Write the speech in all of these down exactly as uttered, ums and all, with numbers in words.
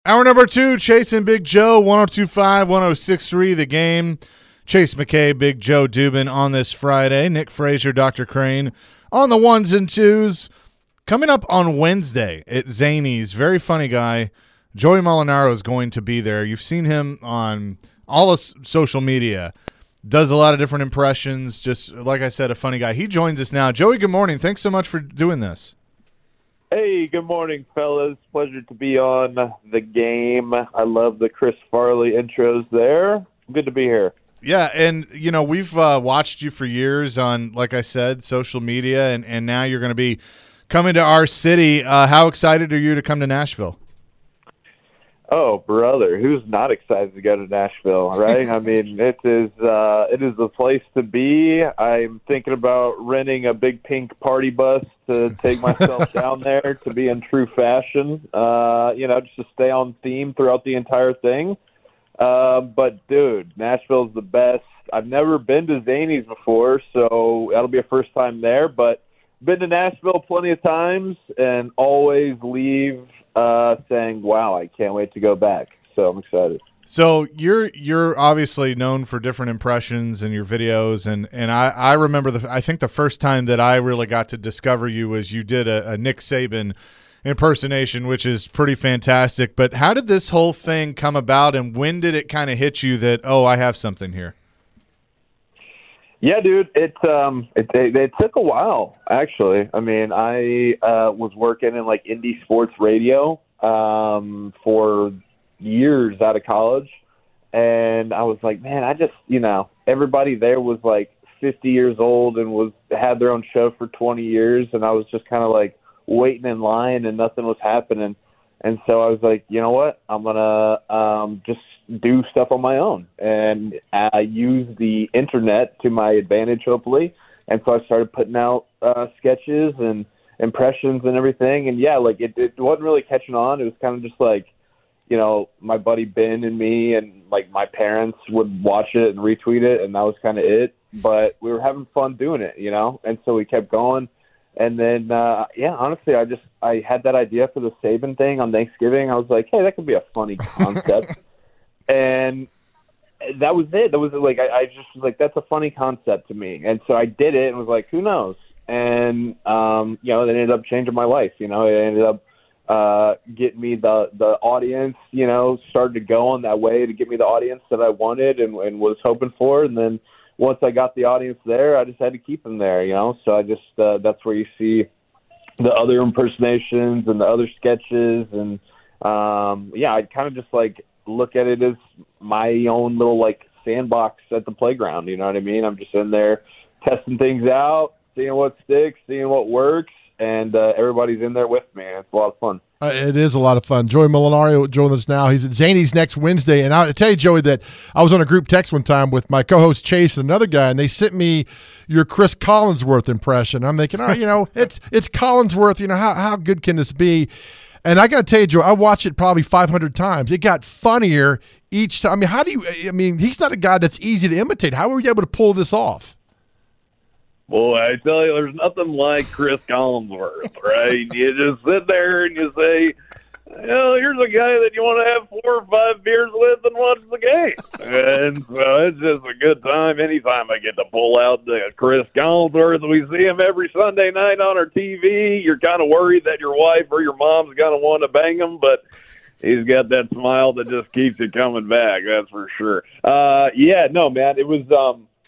Hour number two, Chase and Big Joe, one oh two point five, one oh six point three, The Game. Chase McKay, Big Joe Dubin on this Friday. Nick Frazier, Doctor Crane on the ones and twos. Coming up on Wednesday at Zany's, very funny guy, Joey Molinaro is going to be there. You've seen him on all of social media. Does a lot of different impressions. Just, like I said, a funny guy. He joins us now. Joey, good morning. Thanks so much for doing this. Hey, good morning, fellas. Pleasure to be on The Game. I love the Chris Farley intros there. Good to be here. Yeah, and, you know, we've uh, watched you for years on, like I said, social media, and, and now you're going to be coming to our city. Uh, how excited are you to come to Nashville? Oh, brother, who's not excited to go to Nashville, right? I mean, it is uh, it is the place to be. I'm thinking about renting a big pink party bus to take myself down there to be in true fashion, uh, you know, just to stay on theme throughout the entire thing. Uh, but, dude, Nashville's the best. I've never been to Zany's before, so that'll be a first time there. But been to Nashville plenty of times and always leave uh, saying, wow, I can't wait to go back. So I'm excited. So you're you're obviously known for different impressions in your videos, and, and I, I remember the I think the first time that I really got to discover you was you did a, a Nick Saban impersonation, which is pretty fantastic. But how did this whole thing come about, and when did it kind of hit you that, oh, I have something here? Yeah, dude, it um it, it it took a while, actually. I mean, I uh, was working in like indie sports radio um, for years out of college, and I was like, man, I just, you know, everybody there was like fifty years old and was had their own show for twenty years, and I was just kind of like waiting in line and nothing was happening. And so I was like, you know what, I'm going to um, just do stuff on my own and uh, use the internet to my advantage, hopefully. And so I started putting out uh, sketches and impressions and everything. And, yeah, like it, it wasn't really catching on. It was kind of just like, you know, my buddy Ben and me and, like, my parents would watch it and retweet it, and that was kind of it. But we were having fun doing it, you know, and so we kept going. And then, uh, yeah, honestly, I just I had that idea for the Saban thing on Thanksgiving. I was like, hey, that could be a funny concept. And that was it. That was like I, I just was like, that's a funny concept to me. And so I did it and was like, who knows? And, um, you know, it ended up changing my life. You know, it ended up uh, getting me the, the audience, you know, started to go on that way to get me the audience that I wanted and, and was hoping for. And then once I got the audience there, I just had to keep them there, you know. So I just uh, that's where you see the other impersonations and the other sketches, and um, yeah, I kind of just like look at it as my own little like sandbox at the playground. You know what I mean? I'm just in there testing things out, seeing what sticks, seeing what works, and uh, everybody's in there with me, and it's a lot of fun. Uh, it is a lot of fun. Joey Molinaro joining us now. He's at Zany's next Wednesday. And I'll tell you, Joey, that I was on a group text one time with my co-host Chase and another guy, and they sent me your Chris Collinsworth impression. I'm thinking, oh, you know, it's it's Collinsworth. You know, how, how good can this be? And I got to tell you, Joe, I watched it probably five hundred times. It got funnier each time. I mean, how do you – I mean, he's not a guy that's easy to imitate. How were you able to pull this off? Boy, I tell you, there's nothing like Chris Collinsworth, right? You just sit there and you say, well, here's a guy that you want to have four or five beers with and watch the game. And so it's just a good time. Anytime I get to pull out the Chris Collinsworth, we see him every Sunday night on our T V. You're kind of worried that your wife or your mom's going to want to bang him, but he's got that smile that just keeps you coming back, that's for sure. Uh, yeah, no, man, it was um, –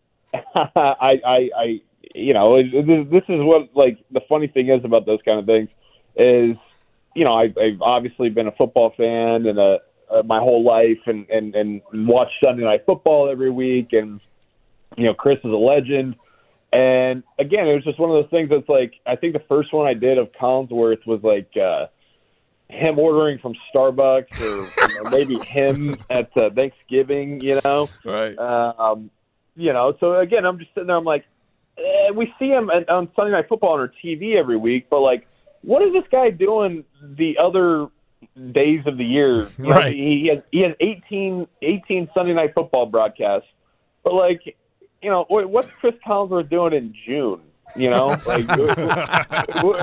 I, I, I, you know, this is what, like, the funny thing is about those kind of things is, you know, I've, I've obviously been a football fan and a, uh, my whole life and, and, and watch Sunday Night Football every week. And, you know, Chris is a legend. And, again, it was just one of those things that's, like, I think the first one I did of Collinsworth was, like, uh, him ordering from Starbucks or you know, maybe him at uh, Thanksgiving, you know. Right. Um You know, so again, I'm just sitting there. I'm like, eh, we see him at, on Sunday Night Football on our T V every week, but like, what is this guy doing the other days of the year? You know, right. He, he has he has eighteen, eighteen Sunday Night Football broadcasts, but like, you know, what's Chris Collinsworth doing in June? You know, like,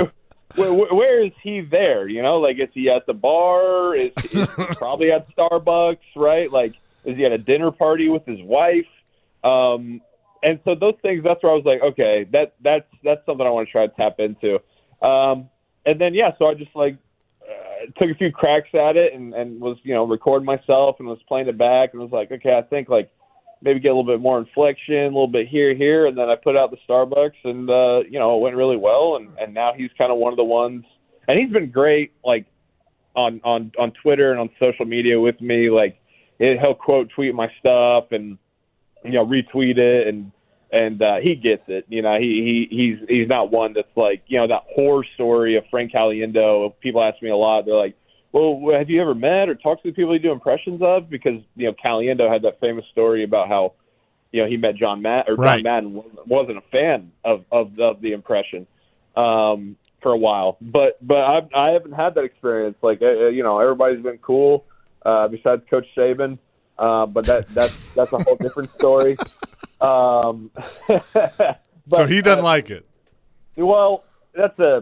where, where, where is he there? You know, like, is he at the bar? Is, is he probably at Starbucks, right? Like, is he at a dinner party with his wife? Um, and so those things, that's where I was like, okay, that that's that's something I want to try to tap into. Um, and then, yeah, so I just, like, uh, took a few cracks at it and, and was, you know, recording myself and was playing it back and was like, okay, I think, like, maybe get a little bit more inflection, a little bit here, here, and then I put out the Starbucks, and, uh, you know, it went really well, and, and now he's kind of one of the ones, and he's been great, like, on, on, on Twitter and on social media with me, like, it, he'll quote tweet my stuff and, you know, retweet it, and, and uh, he gets it, you know, he, he he's he's not one that's like, you know, that horror story of Frank Caliendo. People ask me a lot, they're like, well, have you ever met or talked to the people you do impressions of? Because, you know, Caliendo had that famous story about how, you know, he met John Madden, or right. John Madden wasn't a fan of, of, of the impression um, for a while. But but I've, I haven't had that experience. Like, uh, you know, everybody's been cool uh, besides Coach Saban. Uh, but that that's that's a whole different story. Um, but, so he doesn't uh, like it. Well, that's a.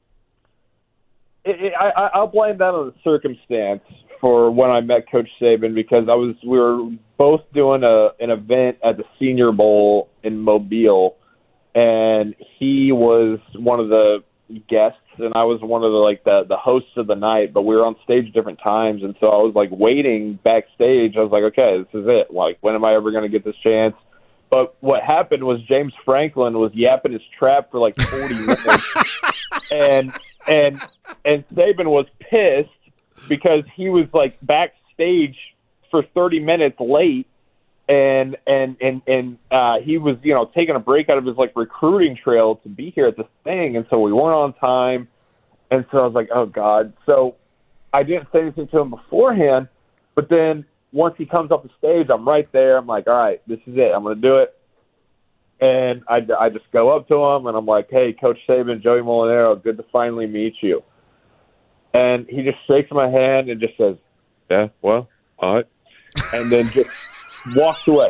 It, it, I, I'll blame that on the circumstance for when I met Coach Saban, because I was we were both doing a an event at the Senior Bowl in Mobile, and he was one of the guests and I was one of the like the the hosts of the night, but we were on stage different times, and so I was like waiting backstage. I was like, okay, this is it. Like, when am I ever going to get this chance? But what happened was James Franklin was yapping his trap for like forty minutes, and and and Saban was pissed because he was like backstage for thirty minutes late, and and and and uh, he was you know taking a break out of his like recruiting trail to be here at this thing, and so we weren't on time, and so I was like, oh God. So I didn't say anything to him beforehand, but then once he comes off the stage, I'm right there. I'm like, all right, this is it. I'm going to do it. And I, I just go up to him, and I'm like, hey, Coach Saban, Joey Molinaro, good to finally meet you. And he just shakes my hand and just says, yeah, well, all right. And then just walks away.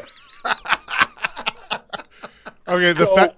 Okay, the so, fact.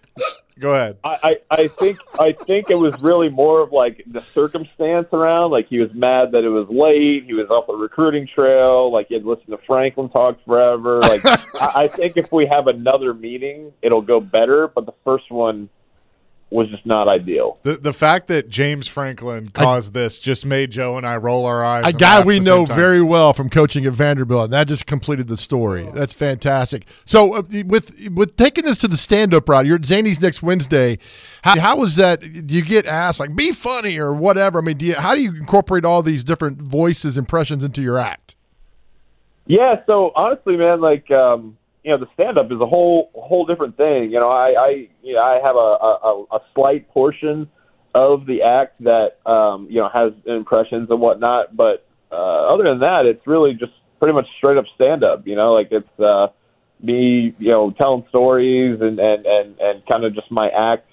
Go ahead. I, I, I think I think it was really more of like the circumstance around. Like, he was mad that it was late. He was off the recruiting trail. Like, he had listened to Franklin talk forever. Like, I, I think if we have another meeting, it'll go better. But the first one was just not ideal. The the fact that James Franklin caused I, this just made Joe and I roll our eyes. A guy we know very well from coaching at Vanderbilt, and that just completed the story. That's fantastic. So uh, with with taking this to the stand-up route, you're at Zany's next Wednesday. How, how was that? Do you get asked, like, be funny or whatever? I mean, do you, how do you incorporate all these different voices, impressions into your act? Yeah, so honestly, man, like, um, you know, the stand-up is a whole whole different thing. You know, I, I you know, I have a, a, a slight portion of the act that, um, you know, has impressions and whatnot. But uh, other than that, it's really just pretty much straight-up stand-up. You know, like, it's uh, me, you know, telling stories and, and, and, and kind of just my act.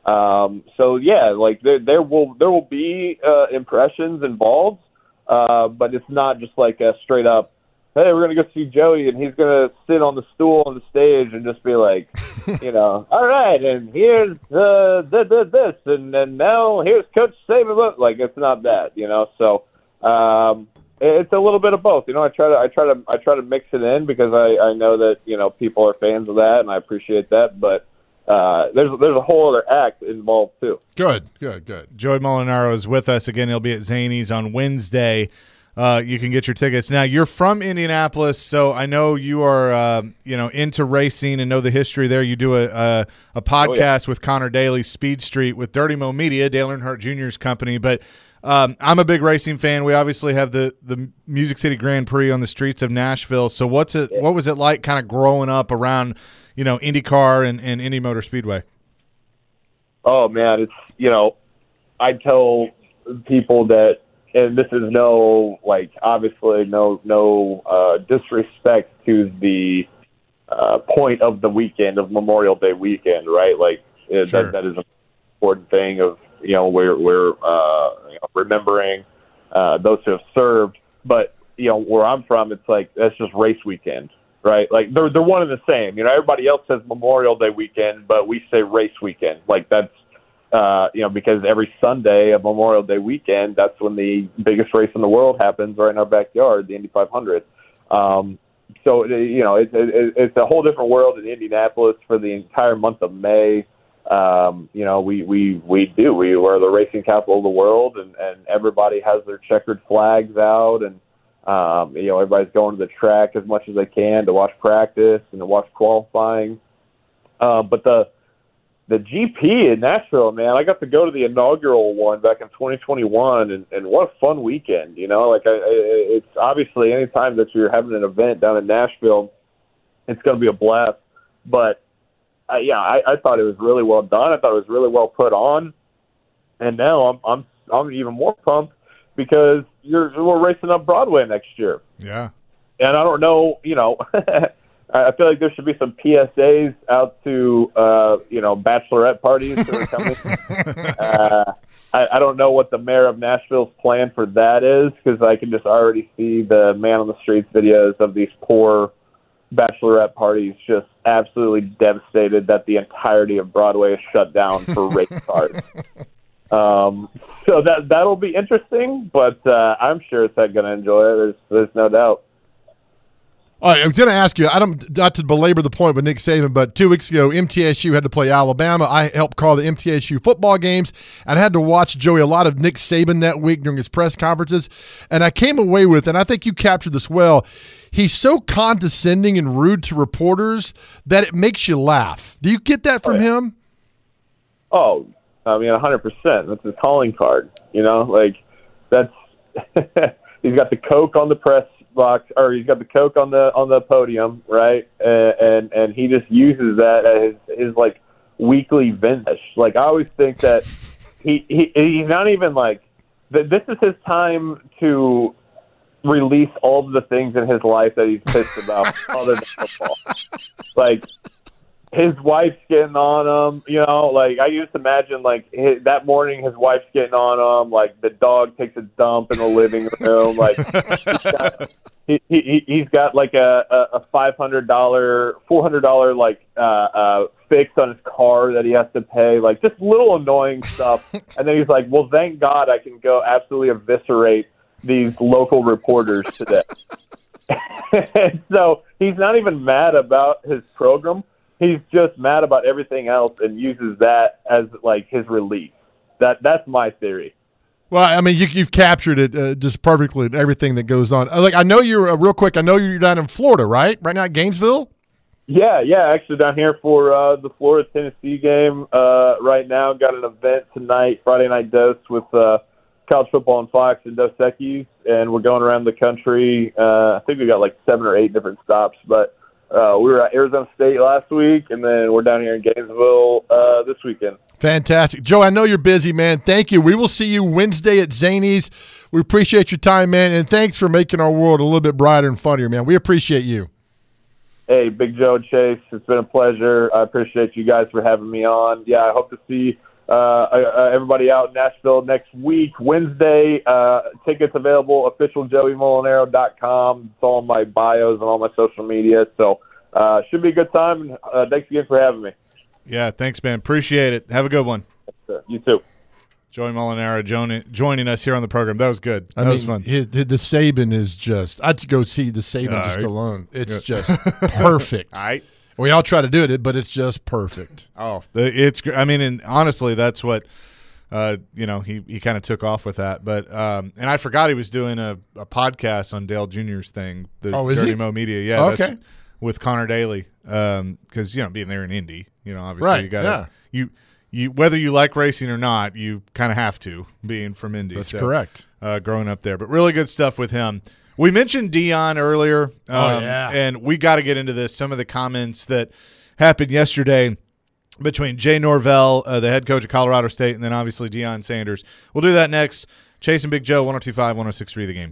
Um, so, yeah, like, there, there will there will be uh, impressions involved, uh, but it's not just like a straight-up, hey, we're going to go see Joey, and he's going to sit on the stool on the stage and just be like, you know, all right, and here's uh, th- th- this, and, and now here's Coach Saban. Like, it's not that, you know. So um, it's a little bit of both. You know, I try to I try to I try to mix it in because I, I know that, you know, people are fans of that, and I appreciate that. But uh, there's there's a whole other act involved too. Good, good, good. Joey Molinaro is with us again. He'll be at Zany's on Wednesday. Uh, you can get your tickets. Now, you're from Indianapolis, so I know you are, uh, you know, into racing and know the history there. You do a a, a podcast oh, yeah. with Connor Daly, Speed Street, with Dirty Mo Media, Dale Earnhardt Junior's company. But um, I'm a big racing fan. We obviously have the, the Music City Grand Prix on the streets of Nashville. So what's it? Yeah. What was it like kind of growing up around, you know, IndyCar and, and Indy Motor Speedway? Oh, man, it's, you know, I tell people that, and this is no, like, obviously no no uh, disrespect to the uh, point of the weekend, of Memorial Day weekend, right? Like, sure. that that is an important thing of, you know, we're, we're uh, you know, remembering uh, those who have served. But, you know, where I'm from, it's like, that's just race weekend, right? Like, they're, they're one and the same. You know, everybody else says Memorial Day weekend, but we say race weekend. Like, that's uh, you know, because every Sunday of Memorial Day weekend, that's when the biggest race in the world happens right in our backyard, the Indy five hundred. Um, so, you know, it's it, it's a whole different world in Indianapolis for the entire month of May. Um, you know, we, we, we do. We, we're the racing capital of the world, and, and everybody has their checkered flags out, and, um, you know, everybody's going to the track as much as they can to watch practice and to watch qualifying. Uh, but the the G P in Nashville, man, I got to go to the inaugural one back in twenty twenty-one, and, and what a fun weekend, you know? Like, I, I, it's obviously any time that you're having an event down in Nashville, it's going to be a blast. But, uh, yeah, I, I thought it was really well done. I thought it was really well put on. And now I'm I'm I'm even more pumped because you're we're racing up Broadway next year. Yeah. And I don't know, you know, I feel like there should be some P S As out to, uh, you know, bachelorette parties that are coming. uh, I, I don't know what the mayor of Nashville's plan for that is, because I can just already see the man on the streets videos of these poor bachelorette parties just absolutely devastated that the entirety of Broadway is shut down for race cars. Um, so that that'll be interesting, but uh, I'm sure it's going to enjoy it. There's there's no doubt. All right, I was going to ask you, I don't not to belabor the point with Nick Saban, but two weeks ago, M T S U had to play Alabama. I helped call the M T S U football games, and I had to watch, Joey, a lot of Nick Saban that week during his press conferences, and I came away with, and I think you captured this well, he's so condescending and rude to reporters that it makes you laugh. Do you get that from oh, yeah. him? Oh, I mean, one hundred percent. That's his calling card, you know? Like, that's – he's got the Coke on the press box, or he's got the Coke on the on the podium, right? And and, and he just uses that as his, his like weekly vintage. Like, I always think that he, he he's not even like th- this is his time to release all of the things in his life that he's pissed about other than football. Like, his wife's getting on him, you know, like I used to imagine like his, that morning his wife's getting on him, like the dog takes a dump in the living room, like he's got, he, he, he's got like a, a five hundred dollars, four hundred dollars like uh, uh, fix on his car that he has to pay, like just little annoying stuff. And then he's like, well, thank God I can go absolutely eviscerate these local reporters today. And so he's not even mad about his program. He's just mad about everything else and uses that as like his relief. That that's my theory. Well, I mean, you, you've captured it uh, just perfectly. Everything that goes on. Like, I know you're uh, real quick. I know you're down in Florida, right? Right now, at Gainesville. Yeah, yeah. Actually, down here for uh, the Florida Tennessee game uh, right now. Got an event tonight, Friday Night Dose with uh, College Football and Fox and Dos Equis, and we're going around the country. Uh, I think we got like seven or eight different stops, but. Uh, we were at Arizona State last week, and then we're down here in Gainesville uh, this weekend. Fantastic. Joe, I know you're busy, man. Thank you. We will see you Wednesday at Zanies. We appreciate your time, man, and thanks for making our world a little bit brighter and funnier, man. We appreciate you. Hey, Big Joe, Chase, it's been a pleasure. I appreciate you guys for having me on. Yeah, I hope to see uh, uh, everybody out in Nashville next week, Wednesday. Uh, tickets available, official joey molinaro dot com. It's all in my bios and all my social media. So uh, should be a good time. Uh, thanks again for having me. Yeah, thanks, man. Appreciate it. Have a good one. You too. Joey Molinaro joining, joining us here on the program. That was good. That I was mean, fun. His, the Saban is just – I'd go see the Saban All just right. alone. It's Good. just perfect. All right. We all try to do it, but it's just perfect. Oh, the- it's. I mean, and honestly, that's what uh, you know. He, he kind of took off with that, but um, and I forgot he was doing a, a podcast on Dale Junior's thing. The Oh, is Dirty he? Mo Media, yeah. Oh, that's okay. with Connor Daly, because you know, being there in Indy, you know, obviously Right, you got yeah. you you whether you like racing or not, you kind of have to, being from Indy. That's So, correct. Uh, growing up there, but really good stuff with him. We mentioned Dion earlier, um, Oh, yeah. and we got to get into this. Some of the comments that happened yesterday between Jay Norvell, uh, the head coach of Colorado State, and then obviously Deion Sanders. We'll do that next. Chase and Big Joe, one oh two point five, one oh six point three The Game.